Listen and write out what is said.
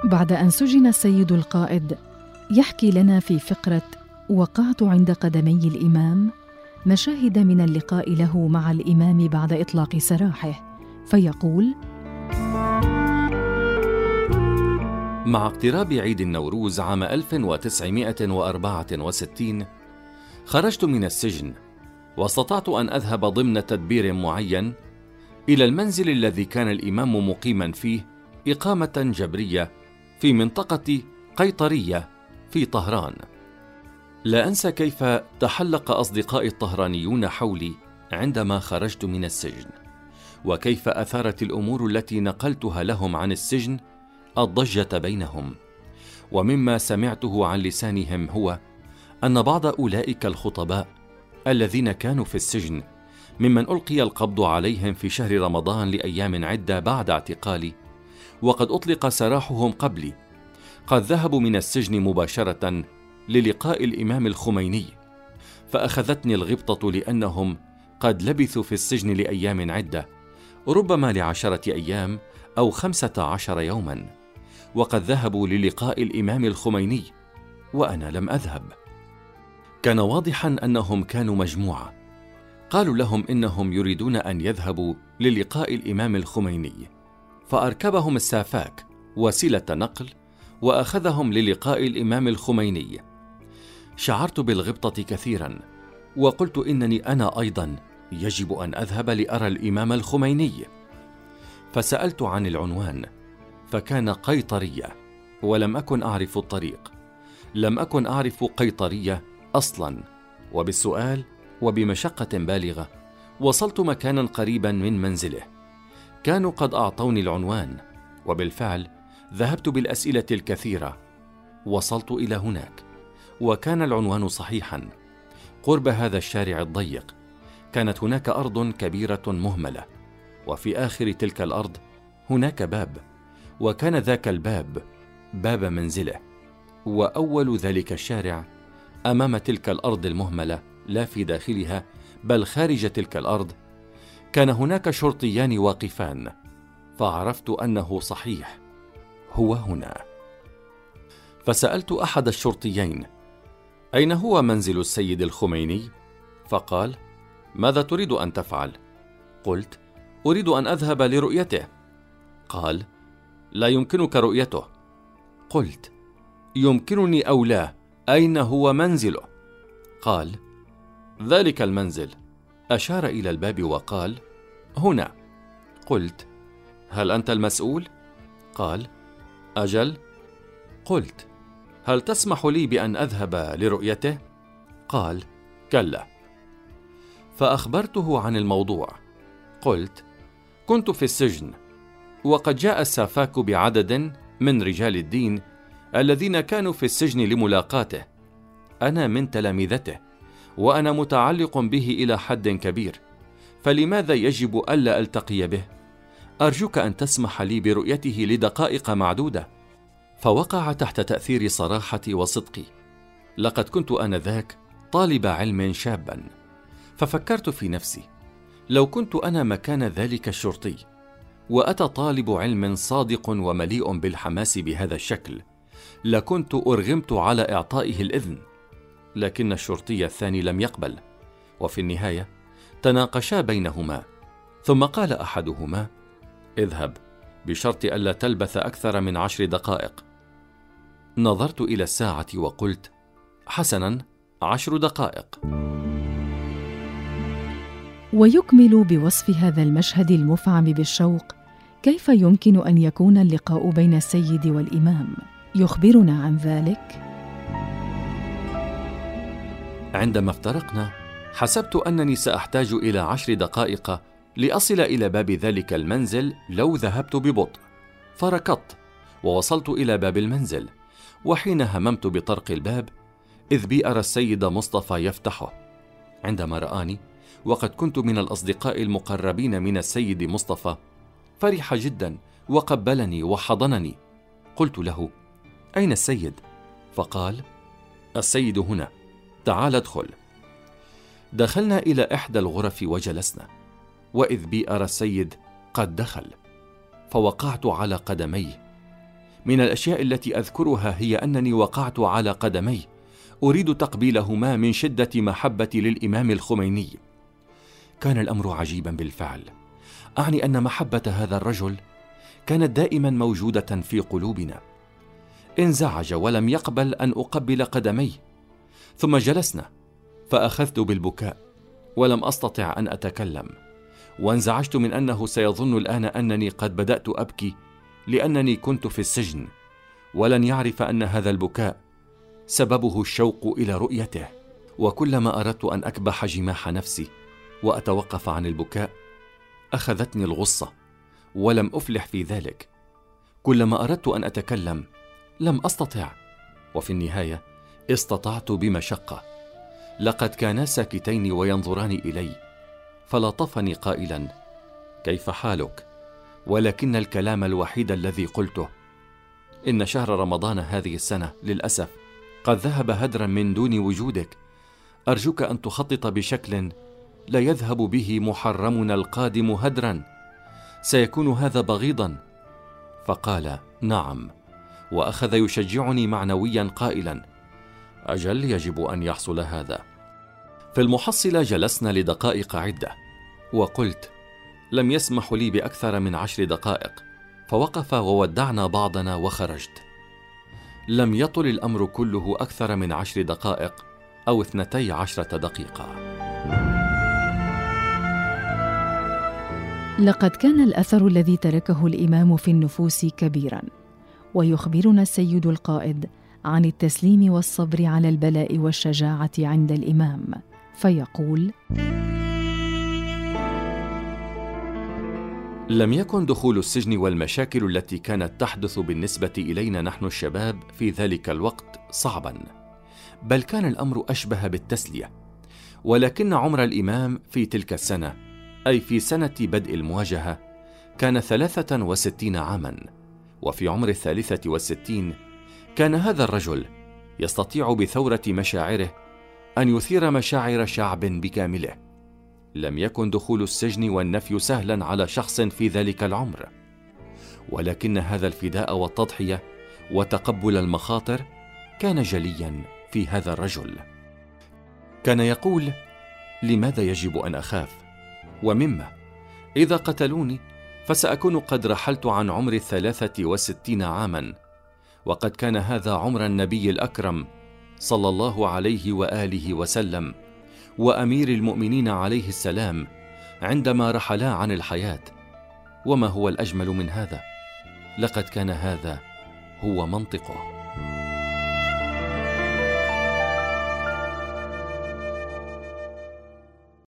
بعد أن سجن السيد القائد، يحكي لنا في فقرة وقعت عند قدمي الإمام مشاهد من اللقاء له مع الإمام بعد إطلاق سراحه، فيقول: مع اقتراب عيد النوروز عام 1964 خرجت من السجن، واستطعت أن أذهب ضمن تدبير معين إلى المنزل الذي كان الإمام مقيما فيه إقامة جبرية في منطقة قيطرية في طهران. لا أنسى كيف تحلق أصدقائي الطهرانيون حولي عندما خرجت من السجن، وكيف أثارت الأمور التي نقلتها لهم عن السجن الضجة بينهم. ومما سمعته عن لسانهم هو أن بعض أولئك الخطباء الذين كانوا في السجن ممن ألقي القبض عليهم في شهر رمضان لأيام عدة بعد اعتقالي وقد أطلق سراحهم قبلي، قد ذهبوا من السجن مباشرة للقاء الإمام الخميني، فأخذتني الغبطة لأنهم قد لبثوا في السجن لأيام عدة، ربما ل10 أيام أو 15 يوما، وقد ذهبوا للقاء الإمام الخميني وأنا لم أذهب. كان واضحا أنهم كانوا مجموعة، قالوا لهم إنهم يريدون أن يذهبوا للقاء الإمام الخميني، فأركبهم السافاك وسيلة نقل وأخذهم للقاء الإمام الخميني. شعرت بالغبطة كثيرا، وقلت إنني أنا أيضا يجب أن أذهب لأرى الإمام الخميني. فسألت عن العنوان، فكان قيطرية، ولم أكن أعرف الطريق، لم أكن أعرف قيطرية أصلا. وبالسؤال وبمشقة بالغة وصلت مكانا قريبا من منزله. كانوا قد أعطوني العنوان، وبالفعل ذهبت بالأسئلة الكثيرة. وصلت إلى هناك، وكان العنوان صحيحا، قرب هذا الشارع الضيق. كانت هناك أرض كبيرة مهملة، وفي آخر تلك الأرض هناك باب، وكان ذاك الباب باب منزله. وأول ذلك الشارع أمام تلك الأرض المهملة، لا في داخلها بل خارج تلك الأرض، كان هناك شرطيان واقفان، فعرفت أنه صحيح، هو هنا. فسألت أحد الشرطيين: أين هو منزل السيد الخميني؟ فقال: ماذا تريد أن تفعل؟ قلت: أريد أن أذهب لرؤيته. قال: لا يمكنك رؤيته. قلت: يمكنني أو لا، أين هو منزله؟ قال: ذلك المنزل. أشار إلى الباب وقال: هنا. قلت: هل أنت المسؤول؟ قال: أجل. قلت: هل تسمح لي بأن أذهب لرؤيته؟ قال: كلا. فأخبرته عن الموضوع. قلت: كنت في السجن، وقد جاء السافاك بعدد من رجال الدين الذين كانوا في السجن لملاقاته. أنا من تلامذته، وأنا متعلق به إلى حد كبير، فلماذا يجب ألا ألتقي به؟ أرجوك أن تسمح لي برؤيته لدقائق معدودة. فوقع تحت تأثير صراحتي وصدقي. لقد كنت آنذاك طالب علم شابا، ففكرت في نفسي: لو كنت أنا مكان ذلك الشرطي، وأتى طالب علم صادق ومليء بالحماس بهذا الشكل، لكنت أرغمت على إعطائه الإذن، لكن الشرطي الثاني لم يقبل. وفي النهاية تناقشا بينهما، ثم قال أحدهما: اذهب، بشرط ألا تلبث أكثر من 10 دقائق. نظرت إلى الساعة وقلت: حسنا، 10 دقائق. ويكمل بوصف هذا المشهد المفعم بالشوق كيف يمكن أن يكون اللقاء بين السيد والإمام. يخبرنا عن ذلك: عندما افترقنا حسبت أنني سأحتاج إلى 10 دقائق لأصل إلى باب ذلك المنزل لو ذهبت ببطء، فركضت ووصلت إلى باب المنزل. وحين هممت بطرق الباب إذ بي أرى السيد مصطفى يفتحه. عندما رآني وقد كنت من الأصدقاء المقربين من السيد مصطفى، فرح جدا وقبلني وحضنني. قلت له: أين السيد؟ فقال: السيد هنا، تعال ادخل. دخلنا إلى إحدى الغرف وجلسنا، وإذ بي أرى السيد قد دخل، فوقعت على قدميه. من الأشياء التي أذكرها هي أنني وقعت على قدمي أريد تقبيلهما من شدة محبتي للإمام الخميني. كان الأمر عجيبا بالفعل، أعني أن محبة هذا الرجل كانت دائما موجودة في قلوبنا. انزعج ولم يقبل أن أقبل قدميه، ثم جلسنا فأخذت بالبكاء ولم أستطع أن أتكلم، وانزعجت من أنه سيظن الآن أنني قد بدأت أبكي لأنني كنت في السجن، ولن يعرف أن هذا البكاء سببه الشوق إلى رؤيته. وكلما أردت أن أكبح جماح نفسي وأتوقف عن البكاء أخذتني الغصة ولم أفلح في ذلك. كلما أردت أن أتكلم لم أستطع، وفي النهاية استطعت بمشقة. لقد كانا ساكتين وينظران إلي، فلطفني قائلا: كيف حالك؟ ولكن الكلام الوحيد الذي قلته: إن شهر رمضان هذه السنة للأسف قد ذهب هدرا من دون وجودك، أرجوك أن تخطط بشكل لا يذهب به محرمنا القادم هدرا، سيكون هذا بغيضا. فقال: نعم، وأخذ يشجعني معنويا قائلا: أجل، يجب أن يحصل هذا. في المحصلة جلسنا لدقائق عدة، وقلت: لم يسمح لي بأكثر من 10 دقائق، فوقف وودعنا بعضنا وخرجت. لم يطل الأمر كله أكثر من 10 دقائق أو 12 دقيقة. لقد كان الأثر الذي تركه الإمام في النفوس كبيراً، ويخبرنا السيد القائد عن التسليم والصبر على البلاء والشجاعة عند الإمام، فيقول: لم يكن دخول السجن والمشاكل التي كانت تحدث بالنسبة إلينا نحن الشباب في ذلك الوقت صعبا، بل كان الأمر أشبه بالتسلية. ولكن عمر الإمام في تلك السنة، أي في سنة بدء المواجهة، كان 63 عاما، وفي عمر 63 كان هذا الرجل يستطيع بثورة مشاعره أن يثير مشاعر شعب بكامله. لم يكن دخول السجن والنفي سهلا على شخص في ذلك العمر، ولكن هذا الفداء والتضحية وتقبل المخاطر كان جليا في هذا الرجل. كان يقول: لماذا يجب أن أخاف؟ ومما؟ إذا قتلوني فسأكون قد رحلت عن عمر 63 عاما، وقد كان هذا عمر النبي الأكرم صلى الله عليه وآله وسلم وأمير المؤمنين عليه السلام عندما رحلا عن الحياة. وما هو الأجمل من هذا؟ لقد كان هذا هو منطقه.